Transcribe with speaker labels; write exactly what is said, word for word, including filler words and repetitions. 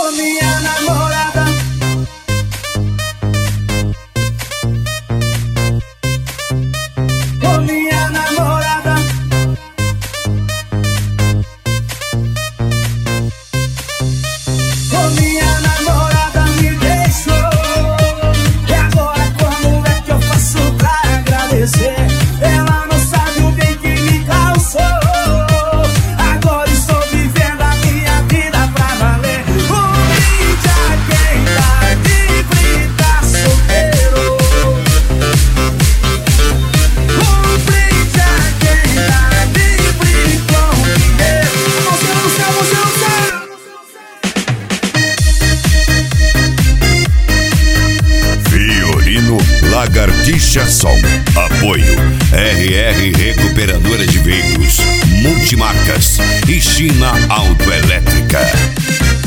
Speaker 1: Ô minha namorada, ô minha namorada, ô minha namorada me deixou. E agora como é que eu faço pra agradecer? Ela não sabe o bem que me causou. Agora estou vivendo a minha vida pra valer. Um brinde a quem tá livre, tá solteiro. Um brinde a quem tá livre com dinheiro. Você não sabe, você não sabe.
Speaker 2: Fiorino Lagartixa Som. Apoio R R Recuperadora de Veículos, Multimarcas e China Autoelétrica.